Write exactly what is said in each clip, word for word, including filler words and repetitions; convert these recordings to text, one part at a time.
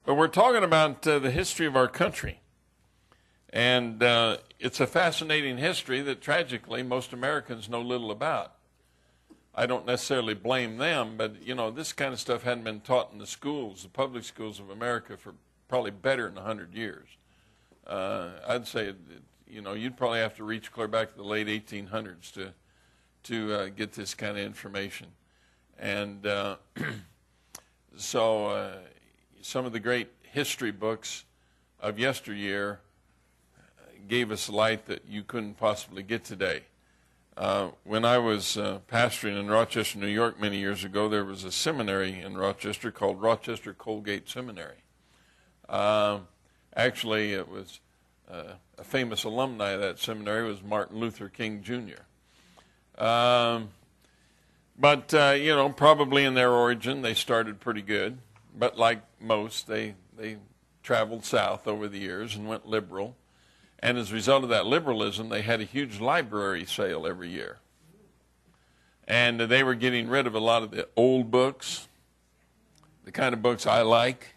But we're talking about uh, the history of our country. And uh, it's a fascinating history that tragically most Americans know little about. I don't necessarily blame them, but, you know, this kind of stuff hadn't been taught in the schools, the public schools of America, for probably better than one hundred years. Uh, I'd say, you know, you'd probably have to reach clear back to the late eighteen hundreds to, to uh, get this kind of information. And uh, so uh, some of the great history books of yesteryear gave us light that you couldn't possibly get today. Uh, when I was uh, pastoring in Rochester, New York many years ago, there was a seminary in Rochester called Rochester Colgate Seminary. Uh, actually, it was uh, a famous alumni of that seminary was Martin Luther King Junior Um, but, uh, you know, probably in their origin, they started pretty good. But like most, they, they traveled south over the years and went liberal. And as a result of that liberalism, they had a huge library sale every year. And they were getting rid of a lot of the old books, the kind of books I like.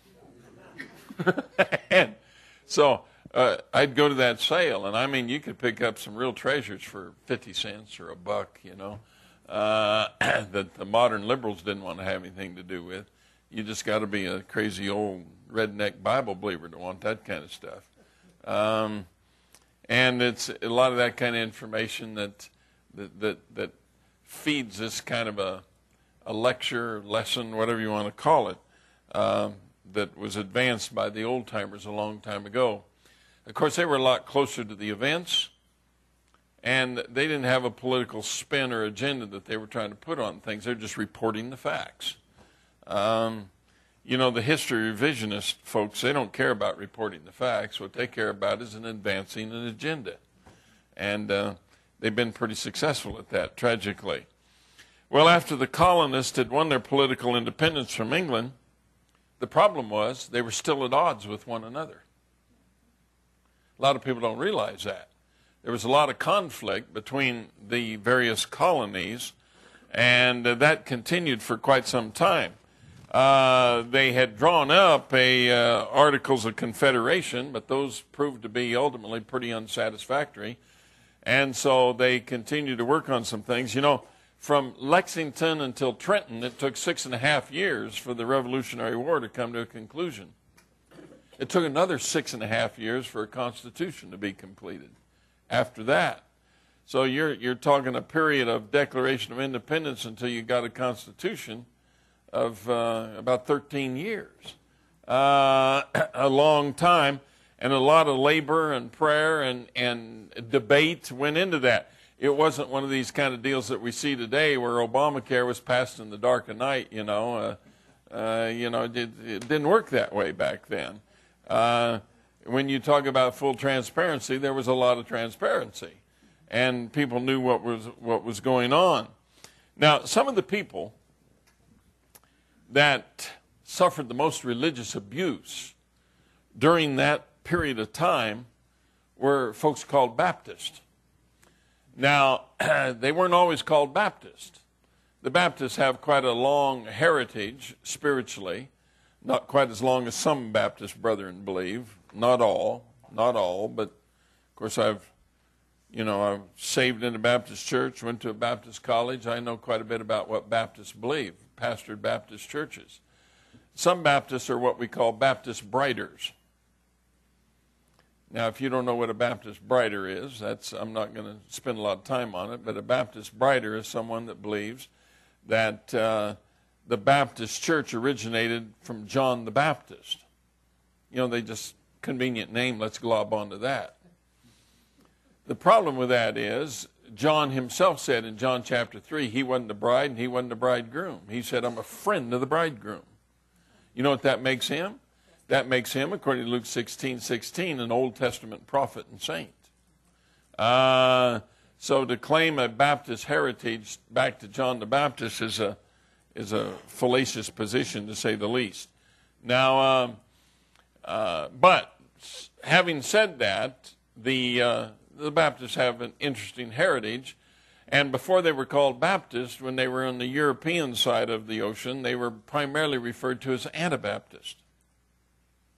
And so uh, I'd go to that sale, and I mean, you could pick up some real treasures for fifty cents or a buck, you know, uh, that the modern liberals didn't want to have anything to do with. You just got to be a crazy old redneck Bible believer to want that kind of stuff. Um, And it's a lot of that kind of information that that that, that feeds this kind of a, a lecture, lesson, whatever you want to call it, um, that was advanced by the old-timers a long time ago. Of course, they were a lot closer to the events, and they didn't have a political spin or agenda that they were trying to put on things. They're just reporting the facts. Um, You know, the history revisionist folks, they don't care about reporting the facts. What they care about is an advancing an agenda. And uh, they've been pretty successful at that, tragically. Well, after the colonists had won their political independence from England, the problem was they were still at odds with one another. A lot of people don't realize that. There was a lot of conflict between the various colonies, and uh, that continued for quite some time. Uh, they had drawn up a uh, Articles of Confederation, but those proved to be ultimately pretty unsatisfactory. And so they continued to work on some things. You know, from Lexington until Trenton, it took six and a half years for the Revolutionary War to come to a conclusion. It took another six and a half years for a Constitution to be completed after that. So you're, you're talking a period of Declaration of Independence until you got a Constitution of uh, about thirteen years, uh, a long time, and a lot of labor and prayer and, and debate went into that. It wasn't one of these kind of deals that we see today where Obamacare was passed in the dark of night, you know. Uh, uh, you know, it, it didn't work that way back then. Uh, when you talk about full transparency, there was a lot of transparency, and people knew what was, what was going on. Now, some of the people that suffered the most religious abuse during that period of time were folks called Baptists. Now, they weren't always called Baptist. The Baptists have quite a long heritage spiritually, not quite as long as some Baptist brethren believe. Not all, not all, but of course I've, you know, I've saved in a Baptist church, went to a Baptist college. I know quite a bit about what Baptists believe, pastored Baptist churches. Some Baptists are what we call Baptist Briders. Now, if you don't know what a Baptist Brider is, that's, I'm not going to spend a lot of time on it, but a Baptist Brider is someone that believes that uh, the Baptist church originated from John the Baptist. You know, they just, convenient name, let's glob onto that. The problem with that is, John himself said in John chapter three, he wasn't the bride and he wasn't the bridegroom. He said, I'm a friend of the bridegroom. You know what that makes him? That makes him, according to Luke sixteen sixteen, an Old Testament prophet and saint. Uh, so to claim a Baptist heritage back to John the Baptist is a is a fallacious position, to say the least. Now, uh, uh, but having said that, the uh, the Baptists have an interesting heritage. And before they were called Baptists, when they were on the European side of the ocean, they were primarily referred to as Anabaptist.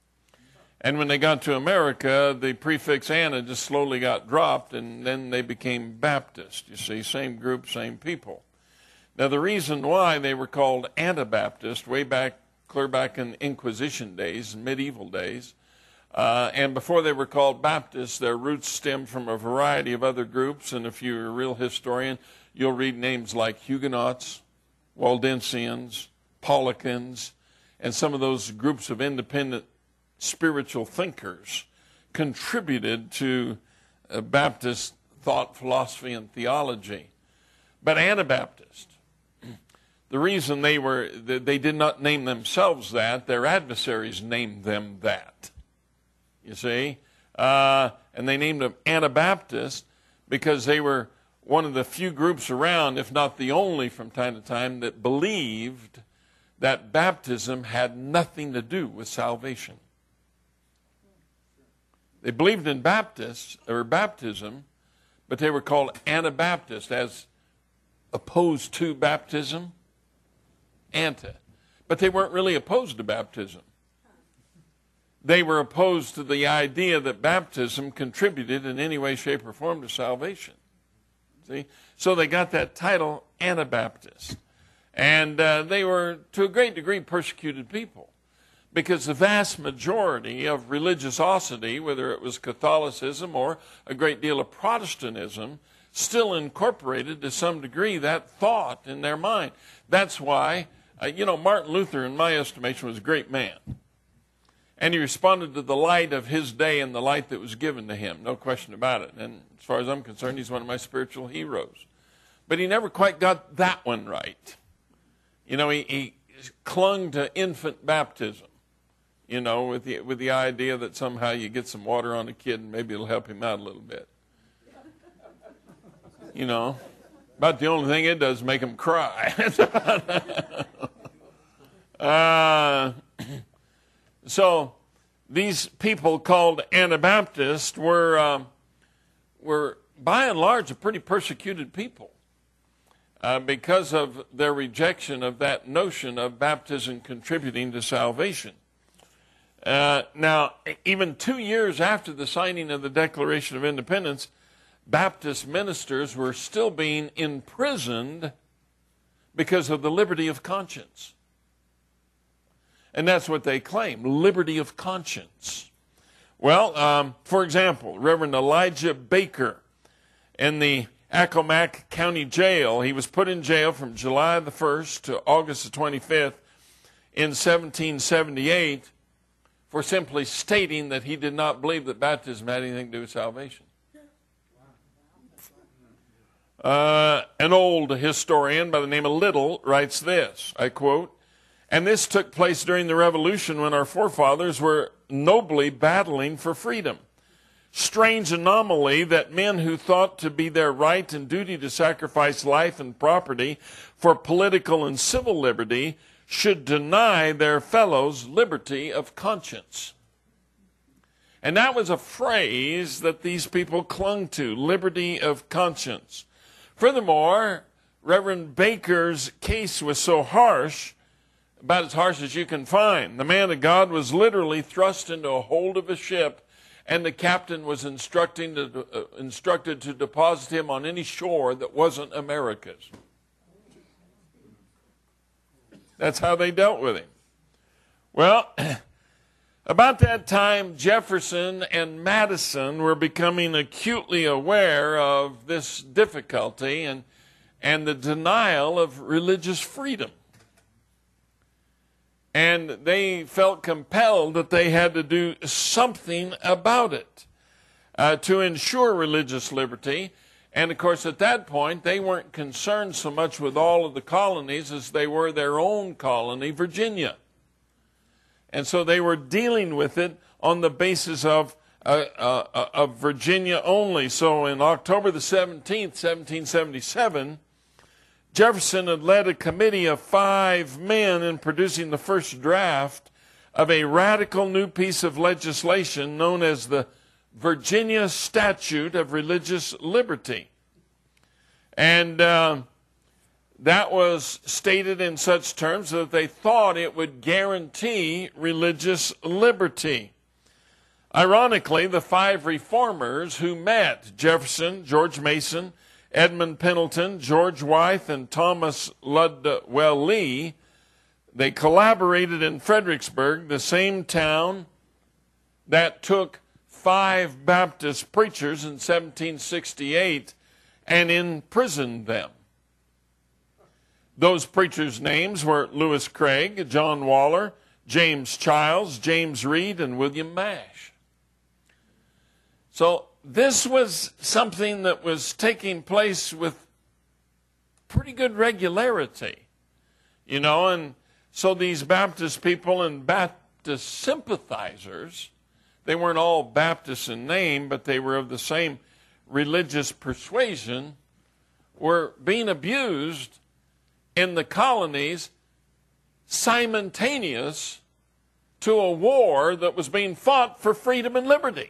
And when they got to America, the prefix Ana just slowly got dropped, and then they became Baptist. You see, same group, same people. Now, the reason why they were called Anabaptist way back, clear back in Inquisition days, medieval days, uh, and before they were called Baptists, their roots stemmed from a variety of other groups. And if you're a real historian, you'll read names like Huguenots, Waldensians, Paulicians, and some of those groups of independent spiritual thinkers contributed to uh, Baptist thought, philosophy, and theology. But Anabaptist, the reason they were, they did not name themselves that, their adversaries named them that. You see? Uh, and they named them Anabaptist because they were one of the few groups around, if not the only from time to time, that believed that baptism had nothing to do with salvation. They believed in Baptists, or baptism, but they were called Anabaptist, as opposed to baptism, anta. But they weren't really opposed to baptism. They were opposed to the idea that baptism contributed in any way, shape, or form to salvation. See? So they got that title, Anabaptist. And uh, they were, to a great degree, persecuted people, because the vast majority of religiosity, whether it was Catholicism or a great deal of Protestantism, still incorporated to some degree that thought in their mind. That's why, uh, you know, Martin Luther, in my estimation, was a great man. And he responded to the light of his day and the light that was given to him, no question about it. And as far as I'm concerned, he's one of my spiritual heroes. But he never quite got that one right. You know, he, he clung to infant baptism, you know, with the, with the idea that somehow you get some water on a kid and maybe it'll help him out a little bit. You know, about the only thing it does is make him cry. uh, so these people called Anabaptists were, um, were by and large a pretty persecuted people. Uh, because of their rejection of that notion of baptism contributing to salvation. Uh, now, even two years after the signing of the Declaration of Independence, Baptist ministers were still being imprisoned because of the liberty of conscience. And that's what they claim, liberty of conscience. Well, um, for example, Reverend Elijah Baker in the Accomack County Jail. He was put in jail from July the first to August the twenty-fifth in seventeen seventy-eight for simply stating that he did not believe that baptism had anything to do with salvation. Uh, an old historian by the name of Little writes this, I quote, "And this took place during the Revolution when our forefathers were nobly battling for freedom. Strange anomaly that men who thought to be their right and duty to sacrifice life and property for political and civil liberty should deny their fellows liberty of conscience." And that was a phrase that these people clung to, liberty of conscience. Furthermore, Reverend Baker's case was so harsh, about as harsh as you can find. The man of God was literally thrust into a hold of a ship, and the captain was instructing to, uh, instructed to deposit him on any shore that wasn't America's. That's how they dealt with him. Well, about that time, Jefferson and Madison were becoming acutely aware of this difficulty and, and the denial of religious freedom. And they felt compelled that they had to do something about it uh, to ensure religious liberty. And, of course, at that point, they weren't concerned so much with all of the colonies as they were their own colony, Virginia. And so they were dealing with it on the basis of, uh, uh, of Virginia only. So in October the seventeenth, seventeen seventy-seven, Jefferson had led a committee of five men in producing the first draft of a radical new piece of legislation known as the Virginia Statute of Religious Liberty. And uh, that was stated in such terms that they thought it would guarantee religious liberty. Ironically, the five reformers who met, Jefferson, George Mason, Edmund Pendleton, George Wythe, and Thomas Ludwell Lee, they collaborated in Fredericksburg, the same town that took five Baptist preachers in seventeen sixty-eight and imprisoned them. Those preachers' names were Lewis Craig, John Waller, James Childs, James Reed, and William Mash. So this was something that was taking place with pretty good regularity, you know, and so these Baptist people and Baptist sympathizers, they weren't all Baptists in name, but they were of the same religious persuasion, were being abused in the colonies simultaneous to a war that was being fought for freedom and liberty.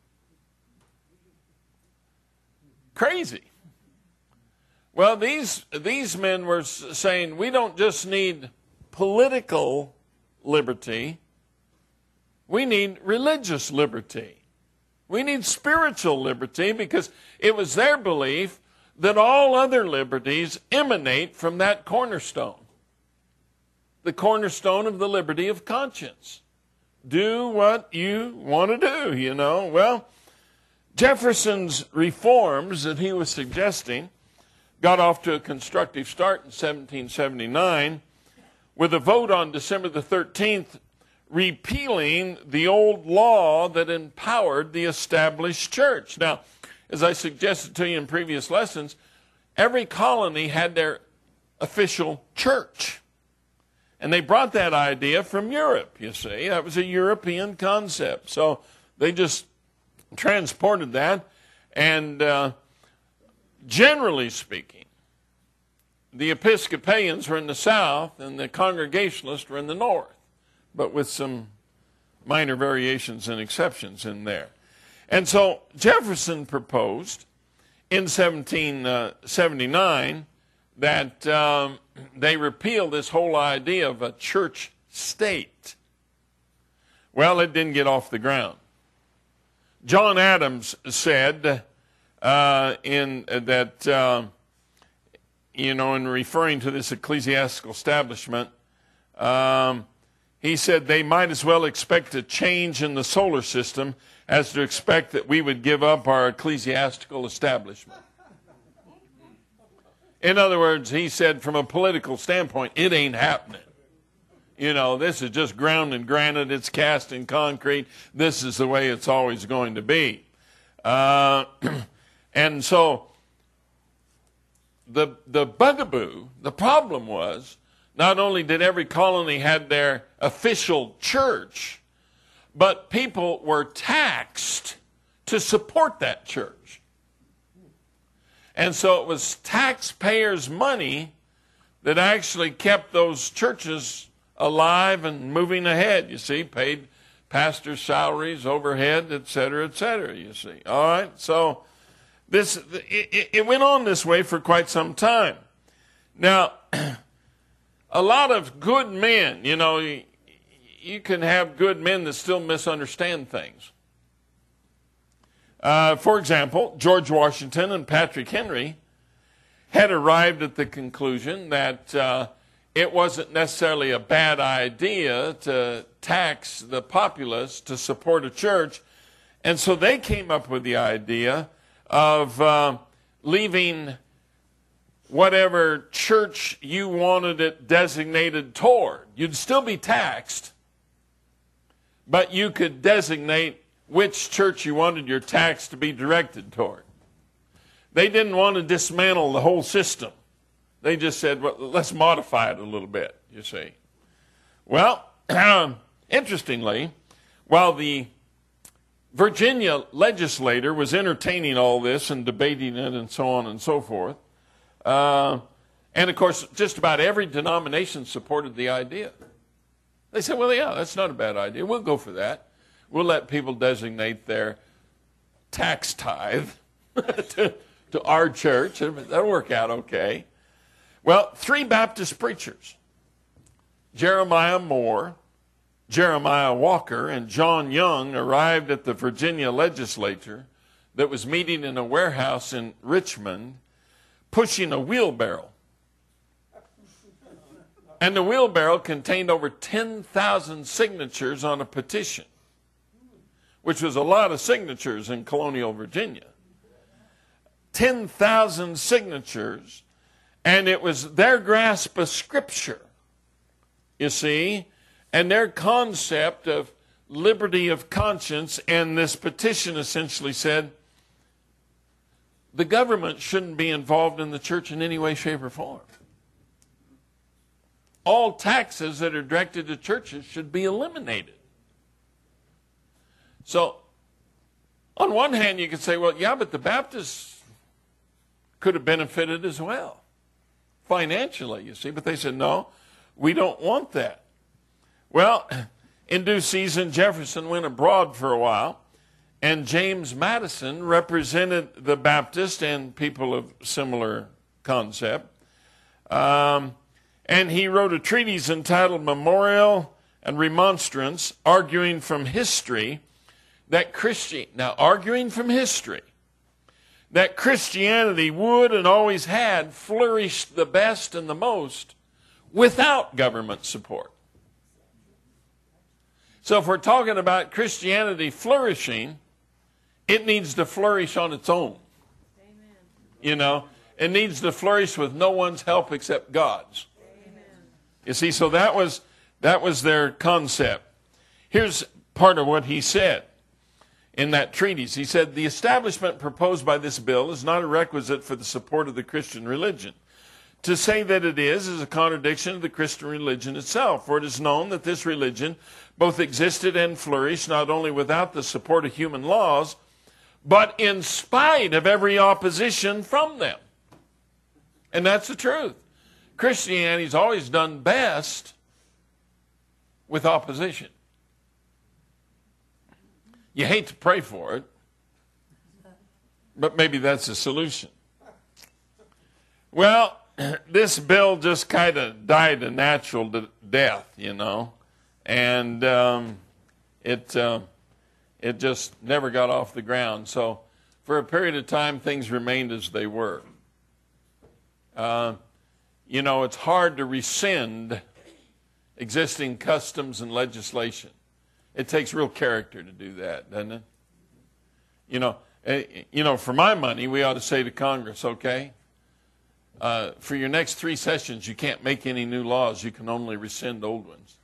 Crazy. Well, these, these men were saying, we don't just need political liberty, we need religious liberty. We need spiritual liberty, because it was their belief that all other liberties emanate from that cornerstone. The cornerstone of the liberty of conscience. Do what you want to do, you know. Well, Jefferson's reforms that he was suggesting got off to a constructive start in seventeen seventy-nine with a vote on December the thirteenth repealing the old law that empowered the established church. Now, as I suggested to you in previous lessons, every colony had their official church. And they brought that idea from Europe, you see. That was a European concept. So they just transported that. And uh, generally speaking, the Episcopalians were in the south and the Congregationalists were in the north, but with some minor variations and exceptions in there. And so Jefferson proposed in seventeen seventy-nine that um, they repeal this whole idea of a church state. Well, it didn't get off the ground. John Adams said uh, in uh, that, uh, you know, in referring to this ecclesiastical establishment, um, he said they might as well expect a change in the solar system as to expect that we would give up our ecclesiastical establishment. In other words, he said from a political standpoint, it ain't happening. You know, this is just ground and granite. It's cast in concrete. This is the way it's always going to be. Uh, and so the, the bugaboo, the problem was, not only did every colony have their official church, but people were taxed to support that church. And so it was taxpayers' money that actually kept those churches alive and moving ahead, you see, paid pastors' salaries, overhead, et cetera, et cetera, you see. All right, so this it, it went on this way for quite some time. Now, a lot of good men, you know, you, you can have good men that still misunderstand things. Uh, for example, George Washington and Patrick Henry had arrived at the conclusion that uh, it wasn't necessarily a bad idea to tax the populace to support a church. And so they came up with the idea of uh, leaving whatever church you wanted it designated toward. You'd still be taxed, but you could designate which church you wanted your tax to be directed toward. They didn't want to dismantle the whole system. They just said, well, let's modify it a little bit, you see. Well, interestingly, while the Virginia legislator was entertaining all this and debating it and so on and so forth, uh, and of course, just about every denomination supported the idea. They said, well, yeah, that's not a bad idea. We'll go for that. We'll let people designate their tax tithe to, to our church. That'll work out okay. Well, three Baptist preachers, Jeremiah Moore, Jeremiah Walker and John Young arrived at the Virginia legislature that was meeting in a warehouse in Richmond, pushing a wheelbarrow. And the wheelbarrow contained over ten thousand signatures on a petition, which was a lot of signatures in colonial Virginia. ten thousand signatures, and it was their grasp of Scripture, you see, and their concept of liberty of conscience. And this petition essentially said the government shouldn't be involved in the church in any way, shape, or form. All taxes that are directed to churches should be eliminated. So, on one hand, you could say, well, yeah, but the Baptists could have benefited as well, financially, you see. But they said, no, we don't want that. Well, in due season, Jefferson went abroad for a while, and James Madison represented the Baptist and people of similar concept. Um, and he wrote a treatise entitled Memorial and Remonstrance, arguing from history that Christian, now arguing from history, that Christianity would and always had flourished the best and the most without government support. So if we're talking about Christianity flourishing, it needs to flourish on its own. Amen. You know, it needs to flourish with no one's help except God's. Amen. You see, so that was that was their concept. Here's part of what he said in that treatise. He said, the establishment proposed by this bill is not a requisite for the support of the Christian religion. To say that it is is a contradiction of the Christian religion itself, for it is known that this religion both existed and flourished not only without the support of human laws, but in spite of every opposition from them. And that's the truth. Christianity's always done best with opposition. You hate to pray for it, but maybe that's the solution. Well, this bill just kind of died a natural de- death, you know, and um, it uh, it just never got off the ground. So for a period of time, things remained as they were. Uh, you know, it's hard to rescind existing customs and legislation. It takes real character to do that, doesn't it? You know, uh, you know, for my money, we ought to say to Congress, okay, Uh, for your next three sessions, you can't make any new laws. You can only rescind old ones.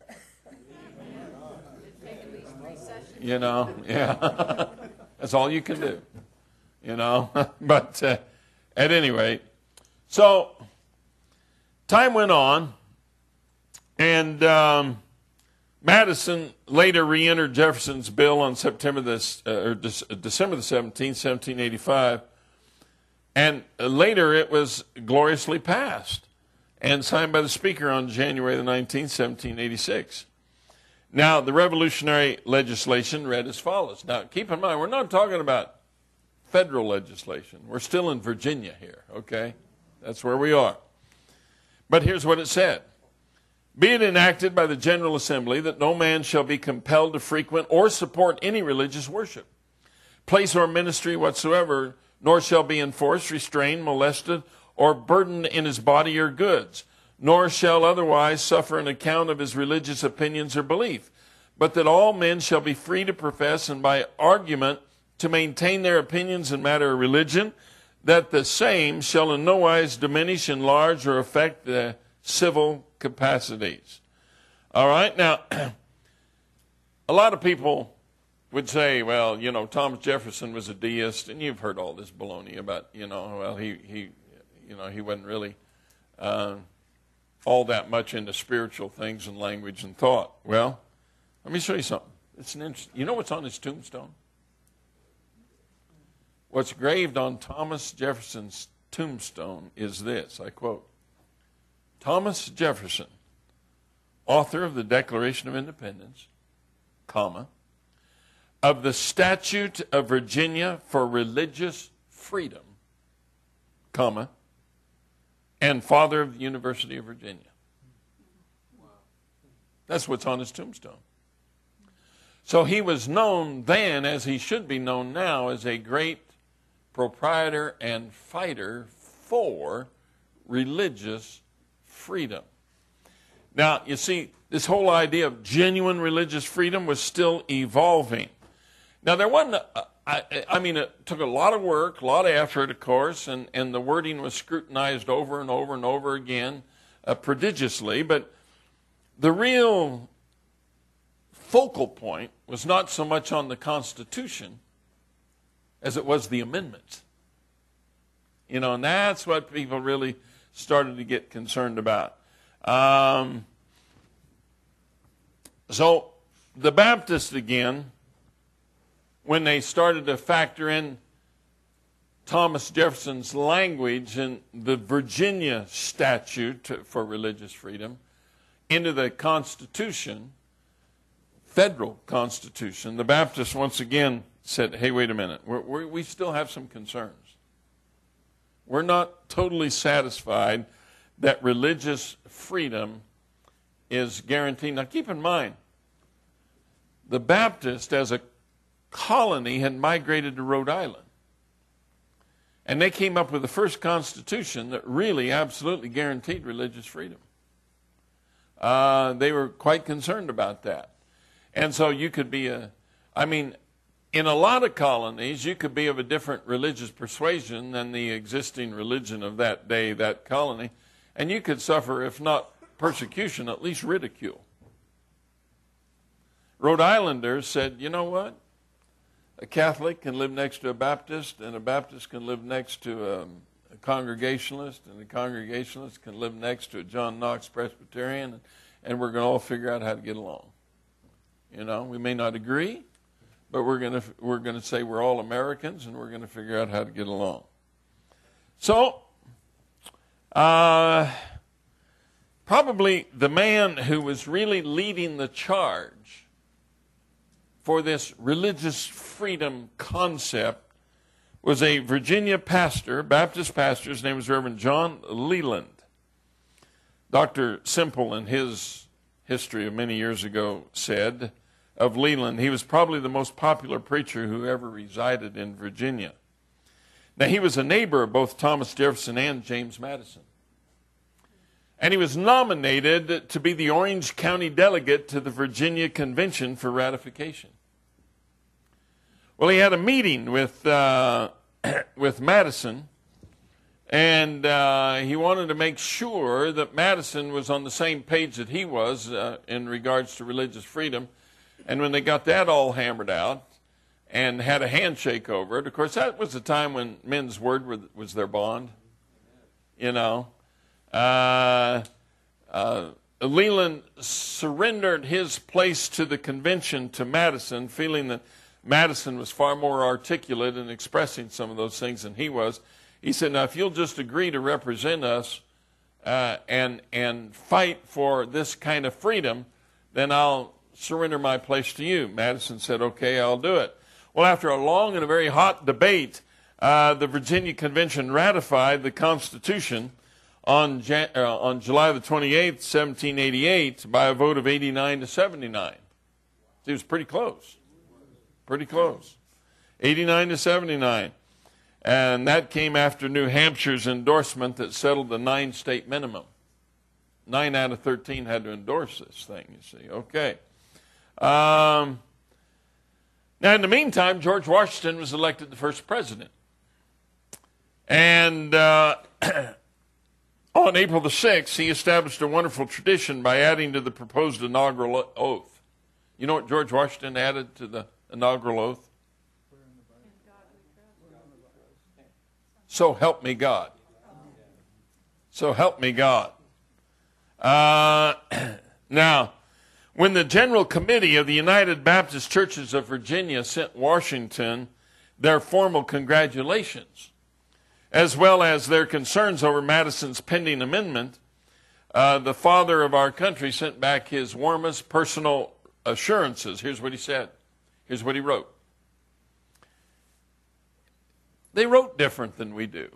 You know, yeah. That's all you can do. You know, but uh, at any rate, so time went on, and um, Madison later re-entered Jefferson's bill on September this, uh, or De- December the seventeenth, seventeen eighty-five. And later it was gloriously passed and signed by the Speaker on January the nineteenth, seventeen eighty-six. Now, the revolutionary legislation read as follows. Now, keep in mind, we're not talking about federal legislation. We're still in Virginia here, okay? That's where we are. But here's what it said. Be it enacted by the General Assembly that no man shall be compelled to frequent or support any religious worship, place or ministry whatsoever, nor shall be enforced, restrained, molested, or burdened in his body or goods, nor shall otherwise suffer an account of his religious opinions or belief, but that all men shall be free to profess and by argument to maintain their opinions in matter of religion, that the same shall in no wise diminish, enlarge, or affect the civil capacities. All right, now, a lot of people would say, well, you know, Thomas Jefferson was a deist, and you've heard all this baloney about, you know, well, he, he you know, he wasn't really uh, all that much into spiritual things and language and thought. Well, let me show you something. It's an interesting, you know what's on his tombstone? What's graved on Thomas Jefferson's tombstone is this, I quote, Thomas Jefferson, author of the Declaration of Independence, comma, of the Statute of Virginia for Religious Freedom, comma, and father of the University of Virginia. Wow. That's what's on his tombstone. So he was known then, as he should be known now, as a great proprietor and fighter for religious freedom. Now, you see, this whole idea of genuine religious freedom was still evolving. Now, there wasn't, a, I, I mean, it took a lot of work, a lot of effort, of course, and, and the wording was scrutinized over and over and over again uh, prodigiously, but the real focal point was not so much on the Constitution as it was the amendments. You know, and that's what people really started to get concerned about. Um, so the Baptists, again, when they started to factor in Thomas Jefferson's language in the Virginia statute for religious freedom into the Constitution, federal Constitution, the Baptists once again said, hey, wait a minute, we're, we're, we still have some concerns. We're not totally satisfied that religious freedom is guaranteed. Now, keep in mind, the Baptist, as a colony, had migrated to Rhode Island. And they came up with the first constitution that really absolutely guaranteed religious freedom. Uh, they were quite concerned about that. And so you could be a, I mean, in a lot of colonies, you could be of a different religious persuasion than the existing religion of that day, that colony, and you could suffer, if not persecution, at least ridicule. Rhode Islanders said, you know what? A Catholic can live next to a Baptist, and a Baptist can live next to a, a Congregationalist, and a Congregationalist can live next to a John Knox Presbyterian, and, and we're going to all figure out how to get along. You know, we may not agree, but we're going to we're going to say we're all Americans, and we're going to figure out how to get along. So, uh, probably the man who was really leading the charge for this religious freedom concept was a Virginia pastor, Baptist pastor. His name was Reverend John Leland. Doctor Semple, in his history of many years ago, said of Leland, he was probably the most popular preacher who ever resided in Virginia. Now, he was a neighbor of both Thomas Jefferson and James Madison. And he was nominated to be the Orange County delegate to the Virginia Convention for ratification. Well, he had a meeting with, uh, with Madison, and uh, he wanted to make sure that Madison was on the same page that he was uh, in regards to religious freedom. And when they got that all hammered out and had a handshake over it, of course, that was the time when men's word was their bond. You know, uh, uh, Leland surrendered his place to the convention to Madison, feeling that Madison was far more articulate in expressing some of those things than he was. He said, now, if you'll just agree to represent us uh, and, and fight for this kind of freedom, then I'll surrender my place to you. Madison said, okay, I'll do it. Well, after a long and a very hot debate, uh, the Virginia Convention ratified the Constitution on, Jan- uh, on July the twenty-eighth, seventeen eighty-eight, by a vote of eighty-nine to seventy-nine. It was pretty close. Pretty close. eighty-nine to seventy-nine. And that came after New Hampshire's endorsement that settled the nine-state minimum. Nine out of thirteen had to endorse this thing, you see. Okay. Um, now, in the meantime, George Washington was elected the first president. And uh, on April the sixth, he established a wonderful tradition by adding to the proposed inaugural oath. You know what George Washington added to the inaugural oath? So help me God. So help me God. Uh, now, when the General Committee of the United Baptist Churches of Virginia sent Washington their formal congratulations, as well as their concerns over Madison's pending amendment, uh, the father of our country sent back his warmest personal assurances. Here's what he said. Here's what he wrote. They wrote different than we do.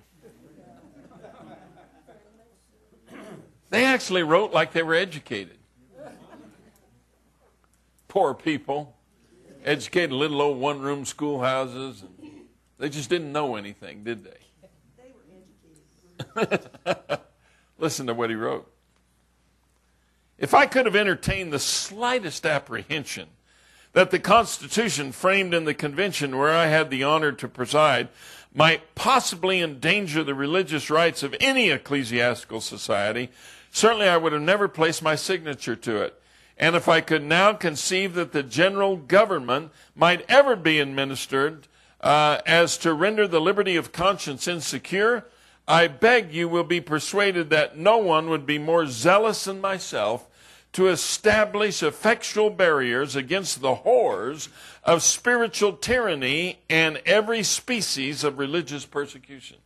They actually wrote like they were educated. Poor people. educated little old one-room schoolhouses. And they just didn't know anything, did they? They were educated. Listen to what he wrote. If I could have entertained the slightest apprehension that the Constitution framed in the convention where I had the honor to preside might possibly endanger the religious rights of any ecclesiastical society, certainly I would have never placed my signature to it. And if I could now conceive that the general government might ever be administered uh, as to render the liberty of conscience insecure, I beg you will be persuaded that no one would be more zealous than myself to establish effectual barriers against the horrors of spiritual tyranny and every species of religious persecution.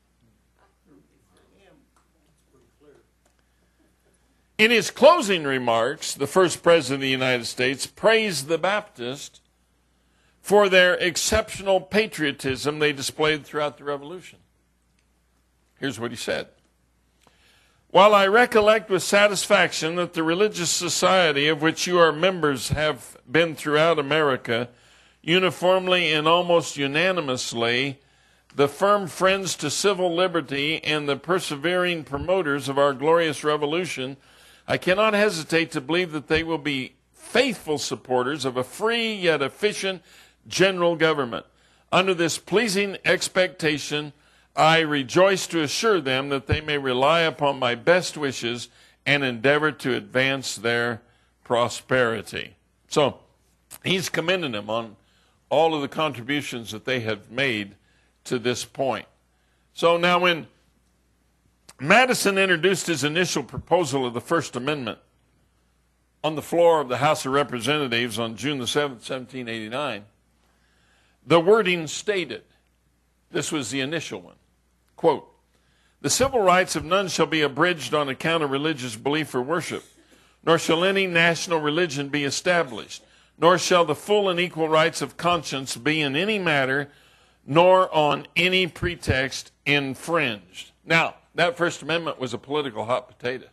In his closing remarks, the first president of the United States praised the Baptists for their exceptional patriotism they displayed throughout the Revolution. Here's what he said. While I recollect with satisfaction that the religious society of which you are members have been throughout America uniformly and almost unanimously the firm friends to civil liberty and the persevering promoters of our glorious revolution, I cannot hesitate to believe that they will be faithful supporters of a free yet efficient general government. Under this pleasing expectation, I rejoice to assure them that they may rely upon my best wishes and endeavor to advance their prosperity. So he's commending them on all of the contributions that they have made to this point. So now when Madison introduced his initial proposal of the First Amendment on the floor of the House of Representatives on June the seventh, seventeen eighty-nine, the wording stated, this was the initial one, quote, the civil rights of none shall be abridged on account of religious belief or worship, nor shall any national religion be established, nor shall the full and equal rights of conscience be in any matter, nor on any pretext infringed. Now, that First Amendment was a political hot potato.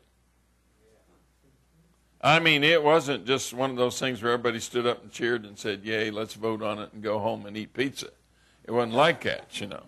I mean, it wasn't just one of those things where everybody stood up and cheered and said, yay, let's vote on it and go home and eat pizza. It wasn't like that, you know.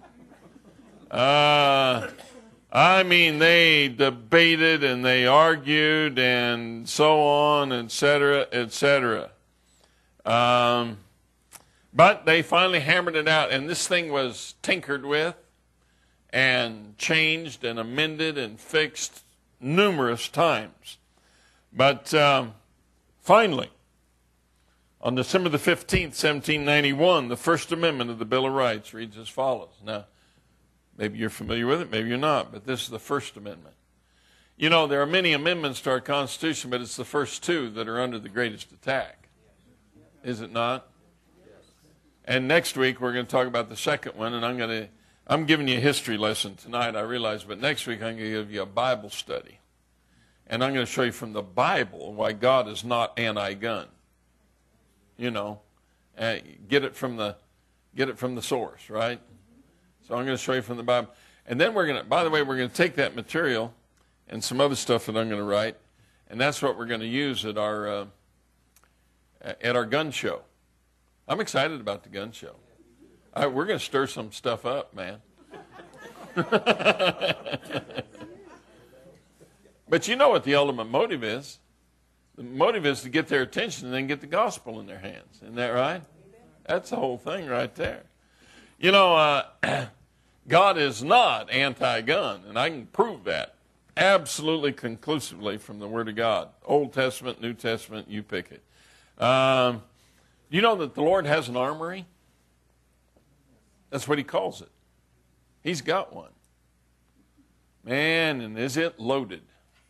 Uh, I mean, they debated and they argued and so on, et cetera, et cetera. Um, but they finally hammered it out, and this thing was tinkered with and changed and amended and fixed numerous times. But um, finally, on December the fifteenth, seventeen ninety-one, the First Amendment of the Bill of Rights reads as follows. Now, maybe you're familiar with it, maybe you're not, but this is the First Amendment. You know, there are many amendments to our Constitution, but it's the first two that are under the greatest attack. Is it not? And next week we're going to talk about the second one, and I'm going to I'm giving you a history lesson tonight, I realize, but next week I'm going to give you a Bible study. And I'm going to show you from the Bible why God is not anti-gun. You know, uh, get it from the get it from the source, right? So I'm going to show you from the Bible. And then we're going to, by the way, we're going to take that material and some other stuff that I'm going to write, and that's what we're going to use at our uh, at our gun show. I'm excited about the gun show. I, we're going to stir some stuff up, man. But you know what the ultimate motive is. The motive is to get their attention and then get the gospel in their hands. Isn't that right? That's the whole thing right there. You know, uh, God is not anti-gun, and I can prove that absolutely conclusively from the Word of God. Old Testament, New Testament, you pick it. Um, you know that the Lord has an armory? That's what he calls it. He's got one. Man, and is it loaded.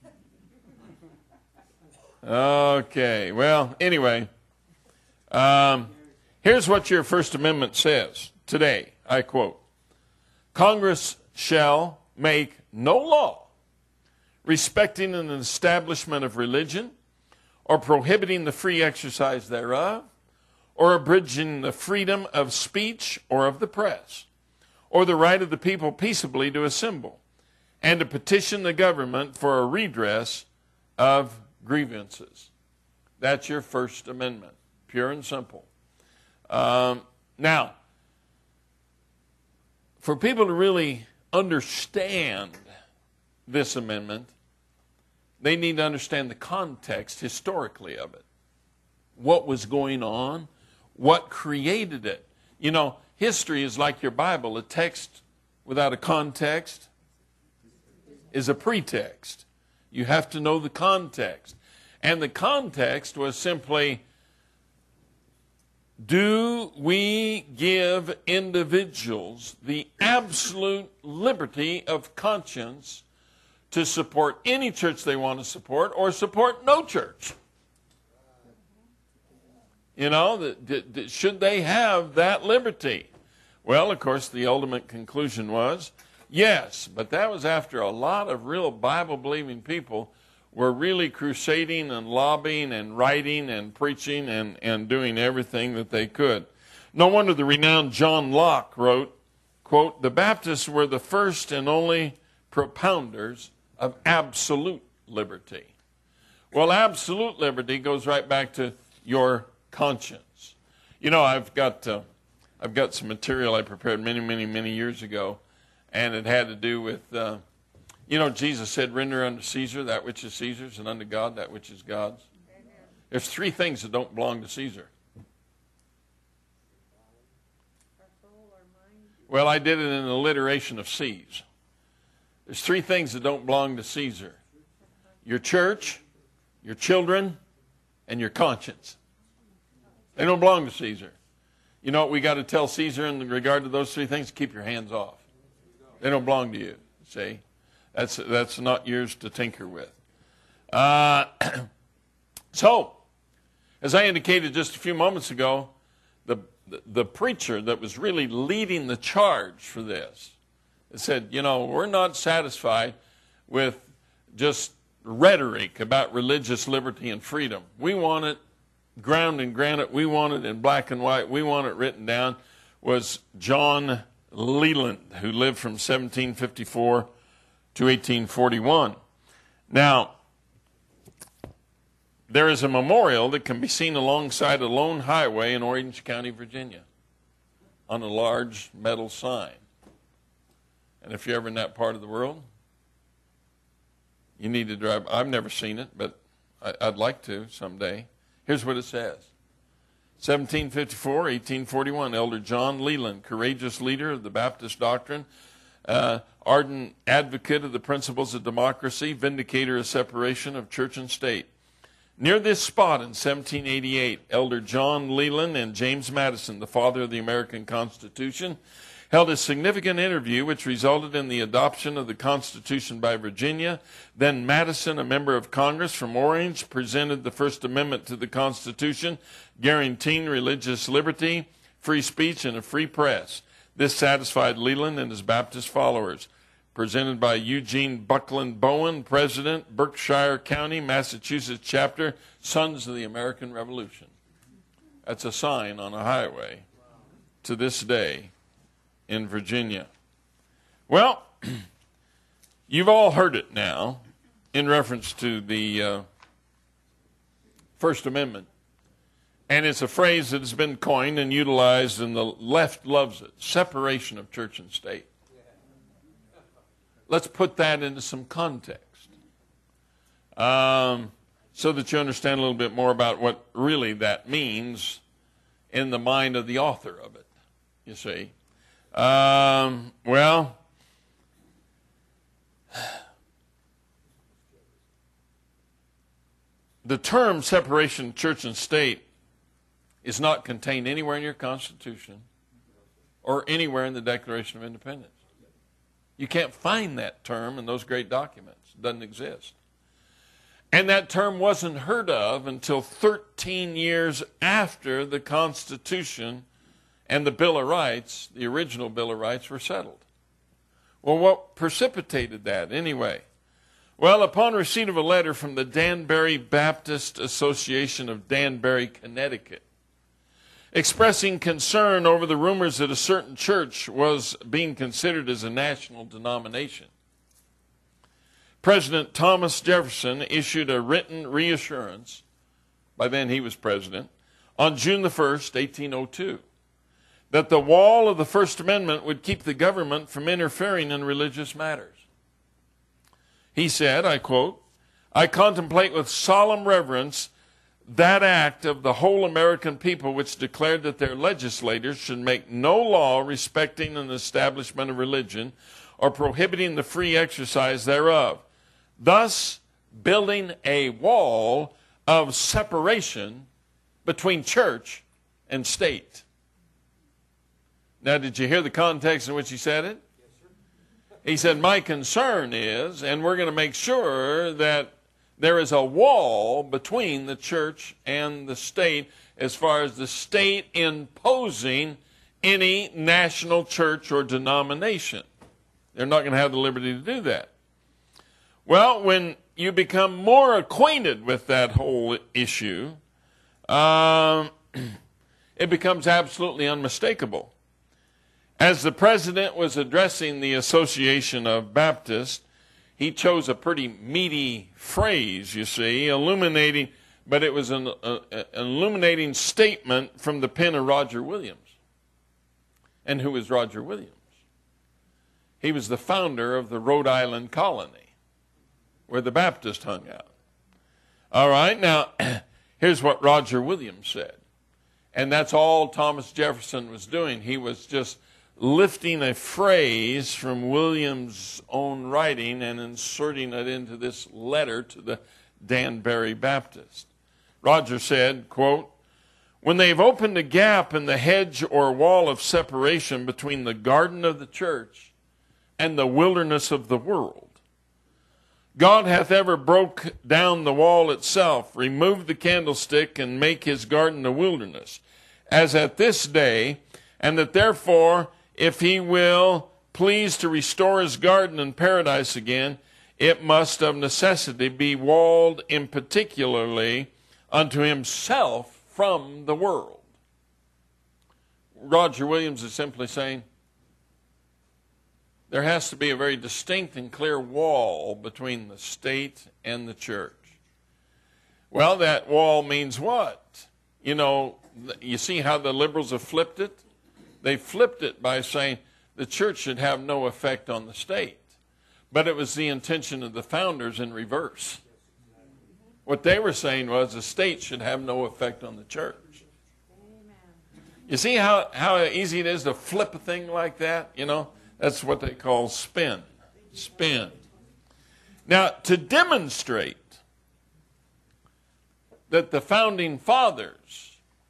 Okay, well, anyway, um, here's what your First Amendment says today. I quote, Congress shall make no law respecting an establishment of religion or prohibiting the free exercise thereof or abridging the freedom of speech or of the press or the right of the people peaceably to assemble and to petition the government for a redress of grievances. That's your First Amendment, pure and simple. Um, now, for people to really understand this amendment, they need to understand the context historically of it. What was going on? What created it? You know, history is like your Bible. A text without a context is a pretext. You have to know the context. And the context was simply, do we give individuals the absolute liberty of conscience to support any church they want to support or support no church? You know, the, the, the, should they have that liberty? Well, of course, the ultimate conclusion was yes, but that was after a lot of real Bible-believing people were really crusading and lobbying and writing and preaching and, and doing everything that they could. No wonder the renowned John Locke wrote, quote, "The Baptists were the first and only propounders of absolute liberty." Well, absolute liberty goes right back to your conscience. You know, I've got uh, I've got some material I prepared many, many, many years ago, and it had to do with, uh, you know, Jesus said, "Render unto Caesar that which is Caesar's, and unto God that which is God's." Amen. There's three things that don't belong to Caesar. Our soul, our mind. Well, I did it in alliteration of C's. There's three things that don't belong to Caesar: your church, your children, and your conscience. They don't belong to Caesar. You know what we got to tell Caesar in regard to those three things? Keep your hands off. They don't belong to you. See? That's, that's not yours to tinker with. Uh, so, as I indicated just a few moments ago, the, the, the preacher that was really leading the charge for this said, you know, we're not satisfied with just rhetoric about religious liberty and freedom. We want it ground and granite. We want it in black and white. We want it written down. Was John Leland, who lived from seventeen fifty-four to eighteen forty-one. Now, there is a memorial that can be seen alongside a lone highway in Orange County, Virginia, on a large metal sign. And if you're ever in that part of the world, you need to drive. I've never seen it, but I'd like to someday. Here's what it says. seventeen fifty-four, eighteen forty-one, Elder John Leland, courageous leader of the Baptist doctrine, uh, ardent advocate of the principles of democracy, vindicator of separation of church and state. Near this spot in seventeen eighty-eight, Elder John Leland and James Madison, the father of the American Constitution, held a significant interview which resulted in the adoption of the Constitution by Virginia. Then Madison, a member of Congress from Orange, presented the First Amendment to the Constitution, guaranteeing religious liberty, free speech, and a free press. This satisfied Leland and his Baptist followers. Presented by Eugene Buckland Bowen, President, Berkshire County, Massachusetts chapter, Sons of the American Revolution. That's a sign on a highway to this day in Virginia. Well, you've all heard it now in reference to the uh, First Amendment. And it's a phrase that has been coined and utilized, and the left loves it: separation of church and state. Let's put that into some context um, so that you understand a little bit more about what really that means in the mind of the author of it, you see. Um, well, the term separation of church and state is not contained anywhere in your Constitution or anywhere in the Declaration of Independence. You can't find that term in those great documents. It doesn't exist. And that term wasn't heard of until thirteen years after the Constitution and the Bill of Rights, the original Bill of Rights, were settled. Well, what precipitated that anyway? Well, upon receipt of a letter from the Danbury Baptist Association of Danbury, Connecticut, expressing concern over the rumors that a certain church was being considered as a national denomination, President Thomas Jefferson issued a written reassurance, by then he was president, on June the first, eighteen oh two, that the wall of the First Amendment would keep the government from interfering in religious matters. He said, I quote, "I contemplate with solemn reverence that act of the whole American people which declared that their legislators should make no law respecting an establishment of religion or prohibiting the free exercise thereof, thus building a wall of separation between church and state." Now, did you hear the context in which he said it? Yes, sir. He said, my concern is, and we're going to make sure that there is a wall between the church and the state as far as the state imposing any national church or denomination. They're not going to have the liberty to do that. Well, when you become more acquainted with that whole issue, um, it becomes absolutely unmistakable. As the president was addressing the Association of Baptists, he chose a pretty meaty phrase, you see, illuminating, but it was an, uh, an illuminating statement from the pen of Roger Williams. And who is Roger Williams? He was the founder of the Rhode Island colony, where the Baptists hung out. All right, now, here's what Roger Williams said. And that's all Thomas Jefferson was doing. He was just lifting a phrase from Williams' own writing and inserting it into this letter to the Danbury Baptist. Roger said, quote, "When they've opened a gap in the hedge or wall of separation between the garden of the church and the wilderness of the world, God hath ever broke down the wall itself, removed the candlestick, and make his garden a wilderness, as at this day, and that therefore, if he will please to restore his garden and paradise again, it must of necessity be walled in particularly unto himself from the world." Roger Williams is simply saying there has to be a very distinct and clear wall between the state and the church. Well, that wall means what? You know, you see how the liberals have flipped it? They flipped it by saying the church should have no effect on the state. But it was the intention of the founders in reverse. What they were saying was the state should have no effect on the church. Amen. You see how, how easy it is to flip a thing like that? You know, that's what they call spin. Spin. Now, to demonstrate that the founding fathers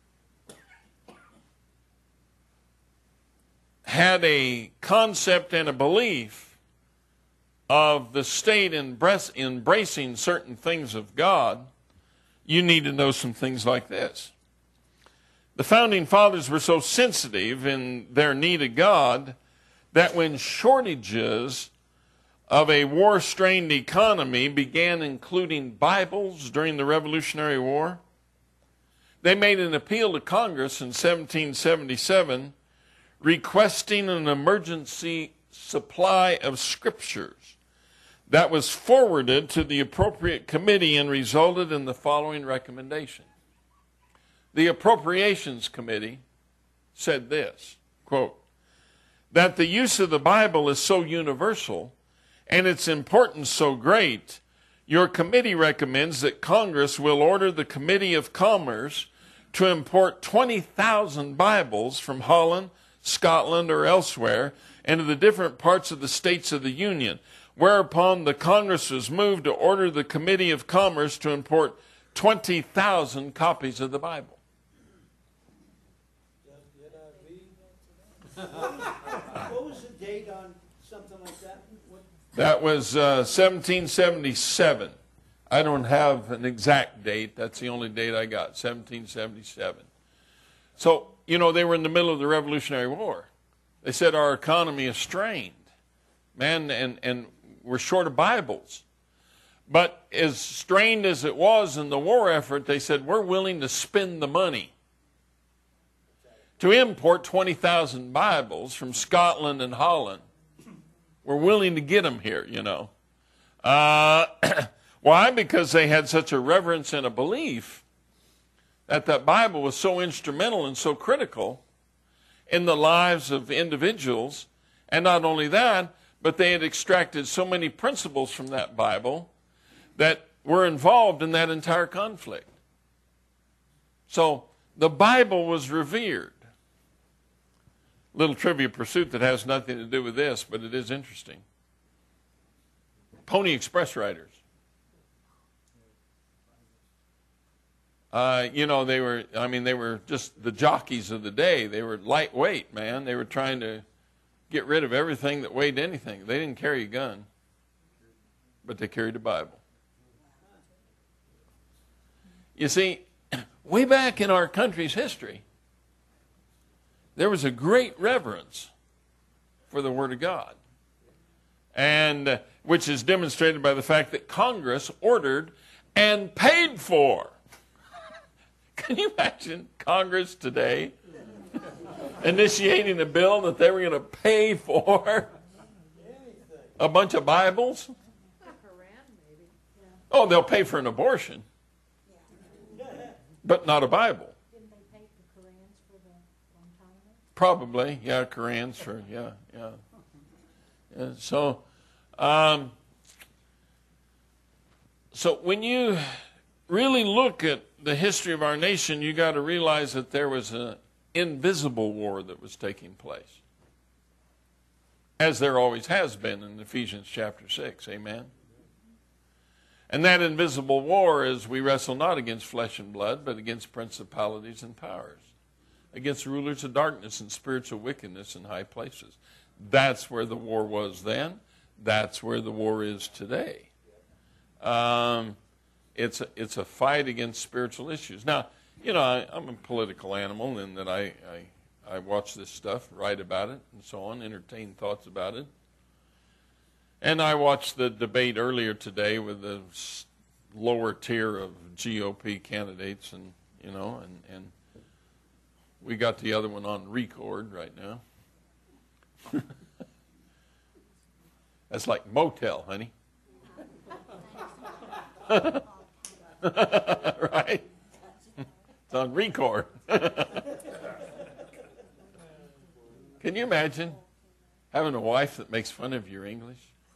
had a concept and a belief of the state embracing certain things of God, you need to know some things like this. The founding fathers were so sensitive in their need of God that when shortages of a war-strained economy began including Bibles during the Revolutionary War, they made an appeal to Congress in seventeen seventy-seven requesting an emergency supply of scriptures that was forwarded to the appropriate committee and resulted in the following recommendation. The Appropriations Committee said this, quote, "that the use of the Bible is so universal and its importance so great, your committee recommends that Congress will order the Committee of Commerce to import twenty thousand Bibles from Holland, Scotland, or elsewhere, and to the different parts of the states of the Union, whereupon the Congress was moved to order the Committee of Commerce to import twenty thousand copies of the Bible." What was the date on something like that? What? That was uh, seventeen seventy-seven. I don't have an exact date. That's the only date I got, seventeen seventy-seven. So, you know, they were in the middle of the Revolutionary War. They said our economy is strained, man, and, and we're short of Bibles. But as strained as it was in the war effort, they said we're willing to spend the money to import twenty thousand Bibles from Scotland and Holland. We're willing to get them here, you know. Uh, why? Because they had such a reverence and a belief that that Bible was so instrumental and so critical in the lives of individuals. And not only that, but they had extracted so many principles from that Bible that were involved in that entire conflict. So the Bible was revered. Little trivia pursuit that has nothing to do with this, but it is interesting. Pony Express riders. Uh, you know, they were, I mean, they were just the jockeys of the day. They were lightweight, man. They were trying to get rid of everything that weighed anything. They didn't carry a gun, but they carried a Bible. You see, way back in our country's history, there was a great reverence for the Word of God, and uh, which is demonstrated by the fact that Congress ordered and paid for. Can you imagine Congress today initiating a bill that they were going to pay for a bunch of Bibles? Oh, they'll pay for an abortion, but not a Bible. Didn't they pay for Korans for the one-timer? Probably, yeah, Korans for, yeah, yeah. yeah so, um, so when you really look at the history of our nation, you got to realize that there was an invisible war that was taking place, as there always has been in Ephesians chapter six. Amen. And that invisible war is we wrestle not against flesh and blood, but against principalities and powers, against rulers of darkness and spiritual wickedness in high places. That's where the war was then. That's where the war is today. Um, it's a, it's a fight against spiritual issues. Now, you know, I, I'm a political animal in that I, I, I watch this stuff, write about it, and so on, entertain thoughts about it. And I watched the debate earlier today with the lower tier of G O P candidates, and you know, and, and we got the other one on record right now. That's like motel, honey. Right? It's on record. Can you imagine having a wife that makes fun of your English?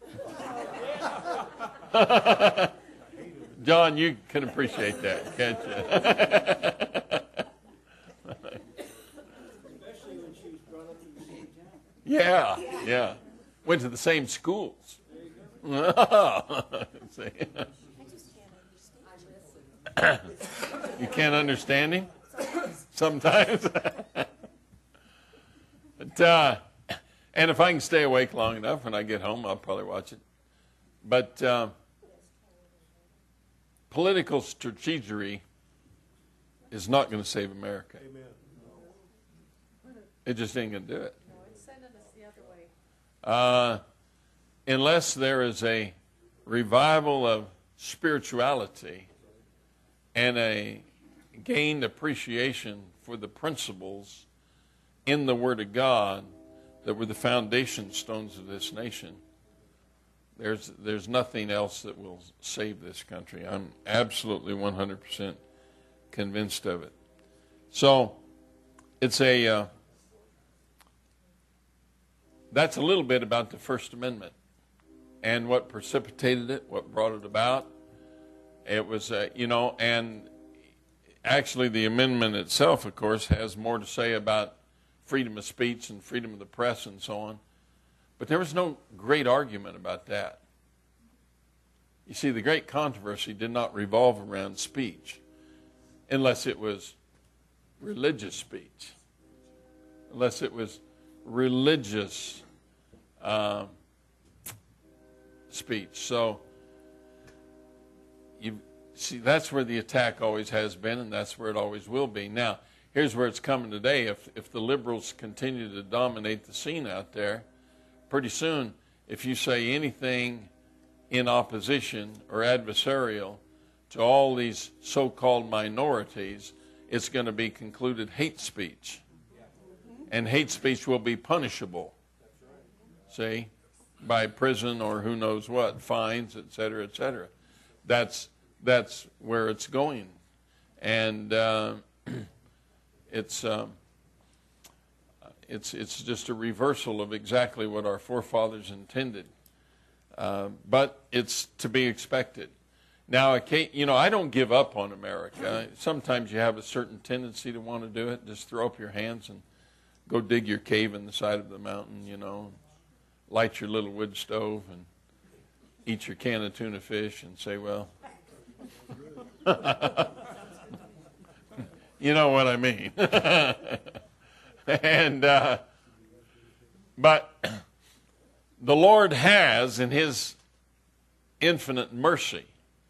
John, you can appreciate that, can't you? Especially when she was brought up in the same town. Yeah, yeah. Went to the same schools. See? You can't understand him? Sometimes. But, uh, and if I can stay awake long enough when I get home, I'll probably watch it. But uh, political strategery is not going to save America. Amen. It just ain't going to do it. No, it's sending us the other way. Uh, unless there is a revival of spirituality and a gained appreciation for the principles in the Word of God that were the foundation stones of this nation, there's there's nothing else that will save this country. I'm absolutely one hundred percent convinced of it. So it's a uh, that's a little bit about the First Amendment and what precipitated it, what brought it about. It was, uh, you know, and actually the amendment itself, of course, has more to say about freedom of speech and freedom of the press and so on. But there was no great argument about that. You see, the great controversy did not revolve around speech, unless it was religious speech, unless it was religious uh, speech. So, you see, that's where the attack always has been, and that's where it always will be. Now, here's where it's coming today. If if the liberals continue to dominate the scene out there, pretty soon, if you say anything in opposition or adversarial to all these so-called minorities, it's going to be concluded hate speech. And hate speech will be punishable. See? By prison or who knows what, fines, et cetera, et cetera. That's, that's where it's going. And uh, it's, um, it's, it's just a reversal of exactly what our forefathers intended. Uh, but it's to be expected. Now, you know, I don't give up on America. Sometimes you have a certain tendency to want to do it. Just throw up your hands and go dig your cave in the side of the mountain, you know, light your little wood stove and eat your can of tuna fish and say, well, you know what I mean. and, uh, but the Lord has, in his infinite mercy,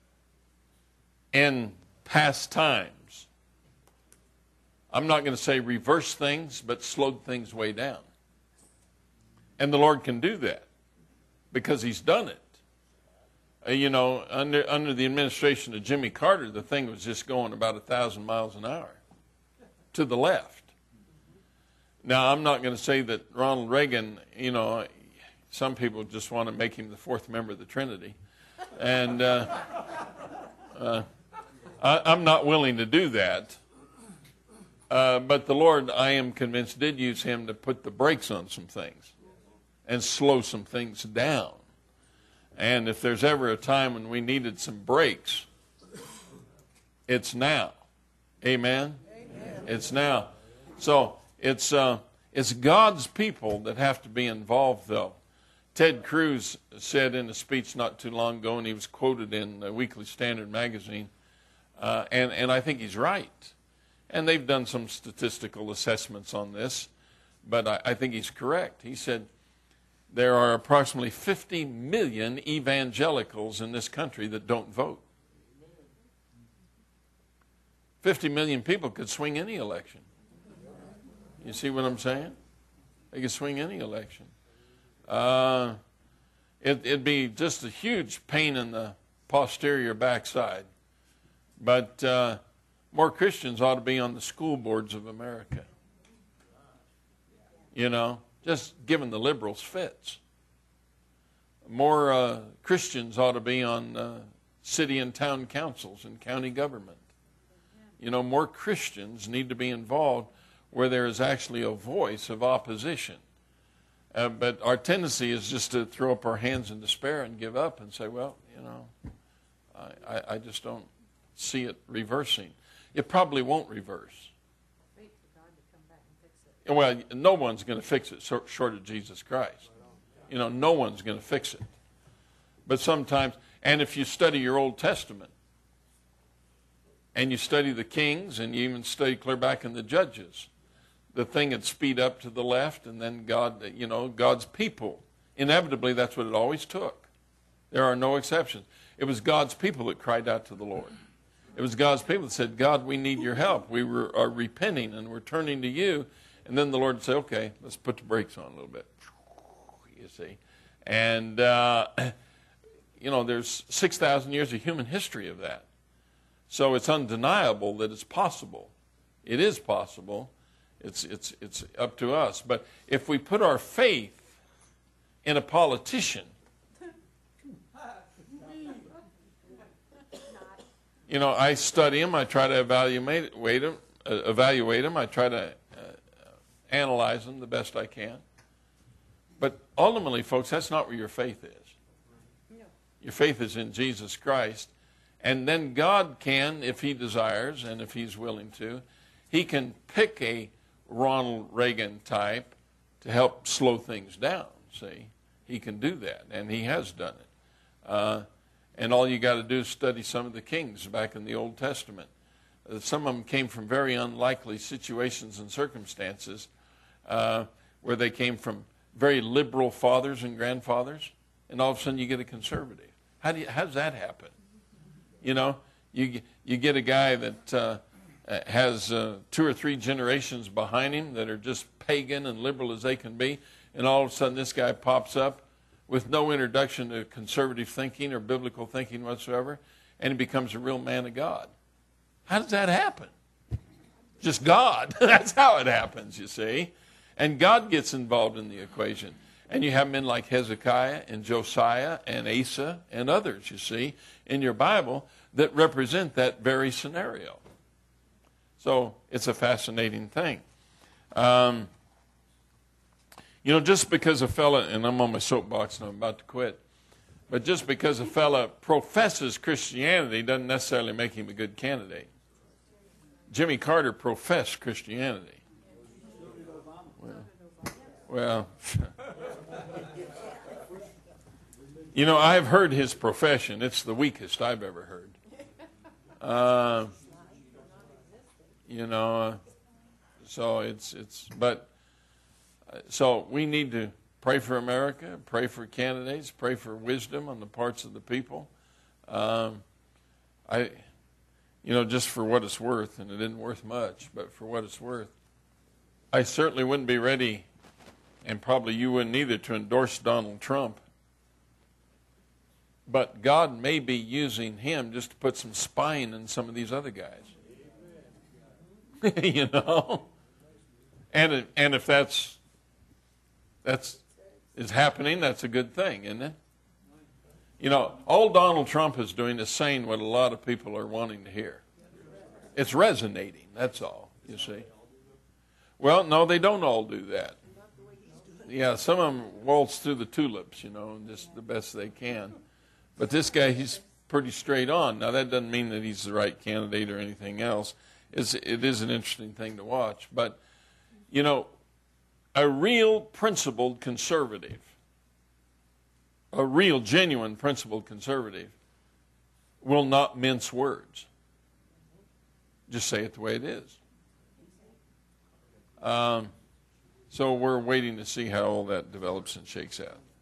in past times, I'm not going to say reverse things, but slowed things way down. And the Lord can do that because he's done it. Uh, you know, under under the administration of Jimmy Carter, the thing was just going about a thousand miles an hour to the left. Now, I'm not going to say that Ronald Reagan, you know, some people just want to make him the fourth member of the Trinity. And uh, uh, I, I'm not willing to do that. Uh, but the Lord, I am convinced, did use him to put the brakes on some things and slow some things down. And if there's ever a time when we needed some brakes, it's now. Amen? Amen. It's now. So it's uh, it's God's people that have to be involved, though. Ted Cruz said in a speech not too long ago, and he was quoted in the Weekly Standard magazine, uh, and, and I think he's right. And they've done some statistical assessments on this, but I, I think he's correct. He said there are approximately fifty million evangelicals in this country that don't vote. fifty million people could swing any election. You see what I'm saying? They could swing any election. Uh, it, it'd be just a huge pain in the posterior backside. But uh, more Christians ought to be on the school boards of America. You know, just giving the liberals fits. More uh, Christians ought to be on uh, city and town councils and county government. You know, more Christians need to be involved where there is actually a voice of opposition. Uh, but our tendency is just to throw up our hands in despair and give up and say, well, you know, I, I, I just don't see it reversing. It probably won't reverse. Wait for God to come back and fix it. Well, no one's going to fix it short of Jesus Christ. You know, no one's going to fix it. But sometimes, and if you study your Old Testament, and you study the kings, and you even study clear back in the Judges, the thing would speed up to the left, and then God, you know, God's people. Inevitably, that's what it always took. There are no exceptions. It was God's people that cried out to the Lord. It was God's people that said, God, we need your help. We were, are repenting, and we're turning to you. And then the Lord would say, okay, let's put the brakes on a little bit. You see. And, uh, you know, there's six thousand years of human history of that. So it's undeniable that it's possible. It is possible. It's, it's, it's up to us. But if we put our faith in a politician, you know, I study him. I try to evaluate him. Uh, evaluate him. I try to uh, analyze him the best I can. But ultimately, folks, that's not where your faith is. No. Your faith is in Jesus Christ. And then God can, if he desires and if he's willing to, he can pick a Ronald Reagan type to help slow things down, see. He can do that, and he has done it. Uh, and all you got to do is study some of the kings back in the Old Testament. Uh, some of them came from very unlikely situations and circumstances uh, where they came from very liberal fathers and grandfathers, and all of a sudden you get a conservative. How, do you, how does that happen? You know, you you get a guy that uh, has uh, two or three generations behind him that are just pagan and liberal as they can be, and all of a sudden this guy pops up with no introduction to conservative thinking or biblical thinking whatsoever, and he becomes a real man of God. How does that happen? Just God. That's how it happens, you see. And God gets involved in the equation. And you have men like Hezekiah and Josiah and Asa and others, you see, in your Bible that represent that very scenario. So it's a fascinating thing. Um, you know, just because a fella, and I'm on my soapbox and I'm about to quit, but just because a fella professes Christianity doesn't necessarily make him a good candidate. Jimmy Carter professed Christianity. Well, well you know, I've heard his profession. It's the weakest I've ever heard. Uh, you know, uh, so it's, it's, but, uh, so we need to pray for America, pray for candidates, pray for wisdom on the parts of the people. Um, I, you know, just for what it's worth, and it isn't worth much, but for what it's worth, I certainly wouldn't be ready, and probably you wouldn't either, to endorse Donald Trump. But God may be using him just to put some spine in some of these other guys. You know? And, and if that's, that's is happening, that's a good thing, isn't it? You know, all Donald Trump is doing is saying what a lot of people are wanting to hear. It's resonating, that's all, you see. Well, no, they don't all do that. Yeah, some of them waltz through the tulips, you know, just the best they can. But this guy, he's pretty straight on. Now, that doesn't mean that he's the right candidate or anything else. It's, it is an interesting thing to watch. But, you know, a real principled conservative, a real genuine principled conservative, will not mince words. Just say it the way it is. Um, so we're waiting to see how all that develops and shakes out.